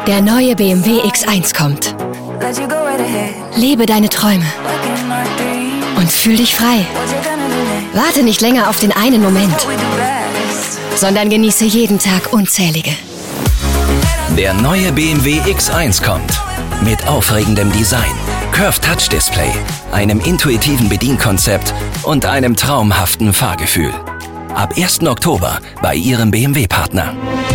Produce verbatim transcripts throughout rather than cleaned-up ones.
Der neue B M W X eins kommt. Lebe deine Träume und fühl dich frei. Warte nicht länger auf den einen Moment, sondern genieße jeden Tag unzählige. Der neue B M W X eins kommt. Mit aufregendem Design, Curved Touch Display, einem intuitiven Bedienkonzept und einem traumhaften Fahrgefühl. Ab ersten Oktober bei Ihrem B M W-Partner.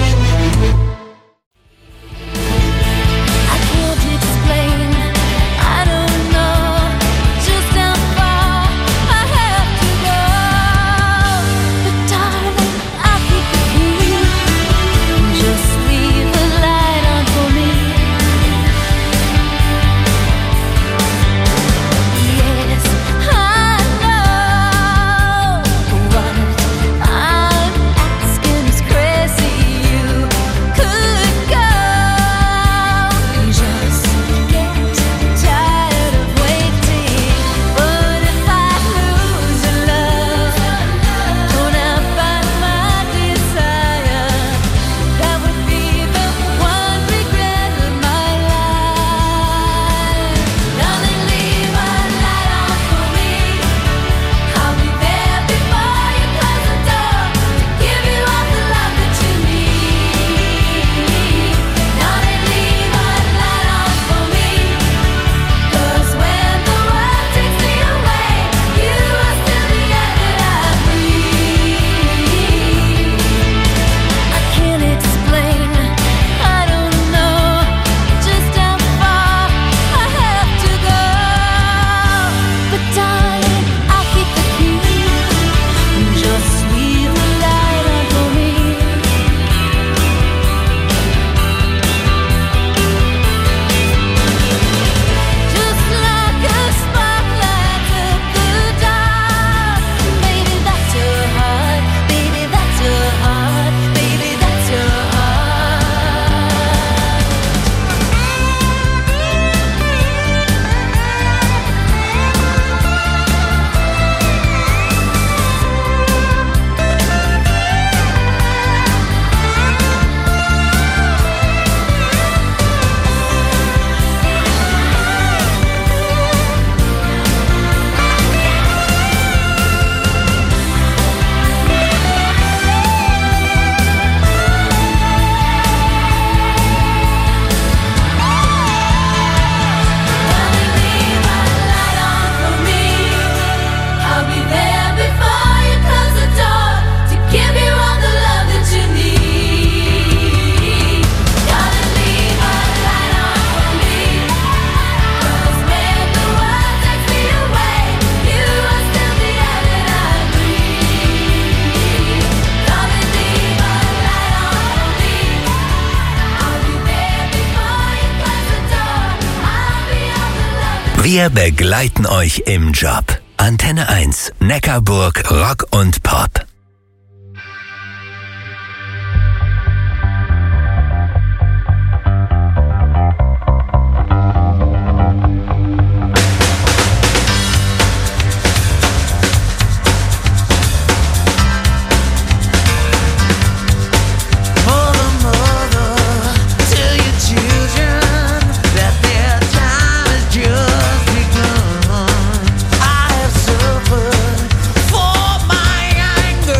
Wir begleiten euch im Job. Antenne eins, Neckarburg, Rock und Pop. For my anger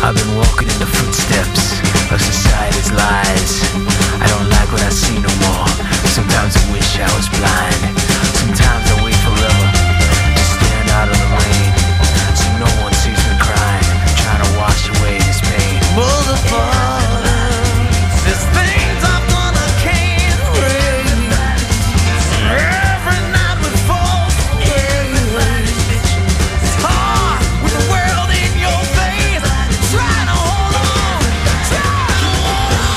I've been walking in the footsteps of society's lies. I don't like what I see no more. Sometimes I wish I was blind. Sometimes I wait forever to stand out of the rain, so no one sees me crying, trying to wash away this pain. Motherfucker, there's things I'm gonna can't break. Every night we fall away. It's hard with the world in your face, trying to hold on, trying to hold on.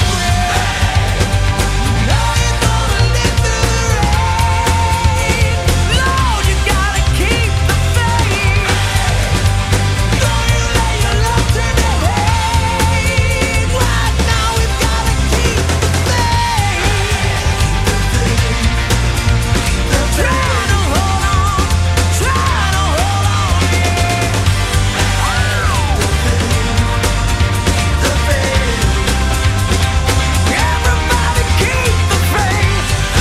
Now you're gonna live through the rain. Lord, you gotta keep the faith. Don't you let your love turn to hate. Right now we've gotta keep the faith. Trying to hold on, trying to hold on, yeah. The faith. Everybody keep the faith.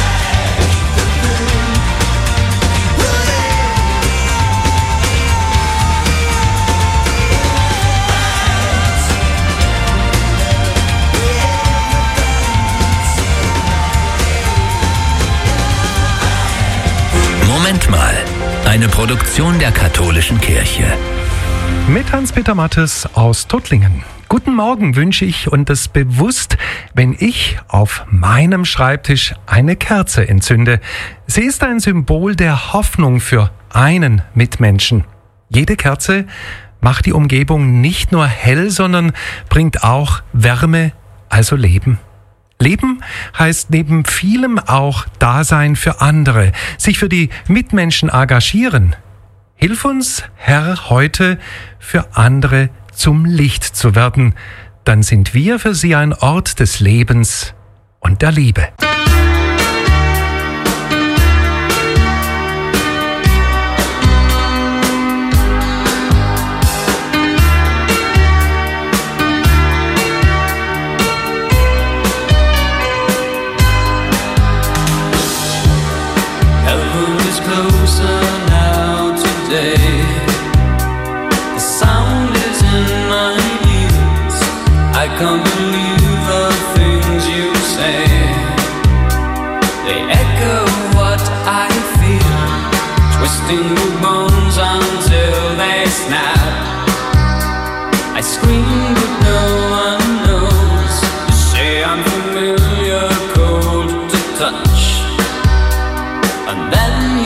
Moment mal, eine Produktion der katholischen Kirche. Mit Hans-Peter Mattes aus Tuttlingen. Guten Morgen wünsche ich und das bewusst, wenn ich auf meinem Schreibtisch eine Kerze entzünde. Sie ist ein Symbol der Hoffnung für einen Mitmenschen. Jede Kerze macht die Umgebung nicht nur hell, sondern bringt auch Wärme, also Leben. Leben heißt neben vielem auch Dasein für andere, sich für die Mitmenschen engagieren. Hilf uns, Herr, heute für andere zum Licht zu werden. Dann sind wir für sie ein Ort des Lebens und der Liebe. Heaven is closer now today. The sound is in my ears. I can't believe the things you say. They echo what I feel, twisting the bones until they snap. I scream but no one knows. You say I'm familiar, cold to touch, and then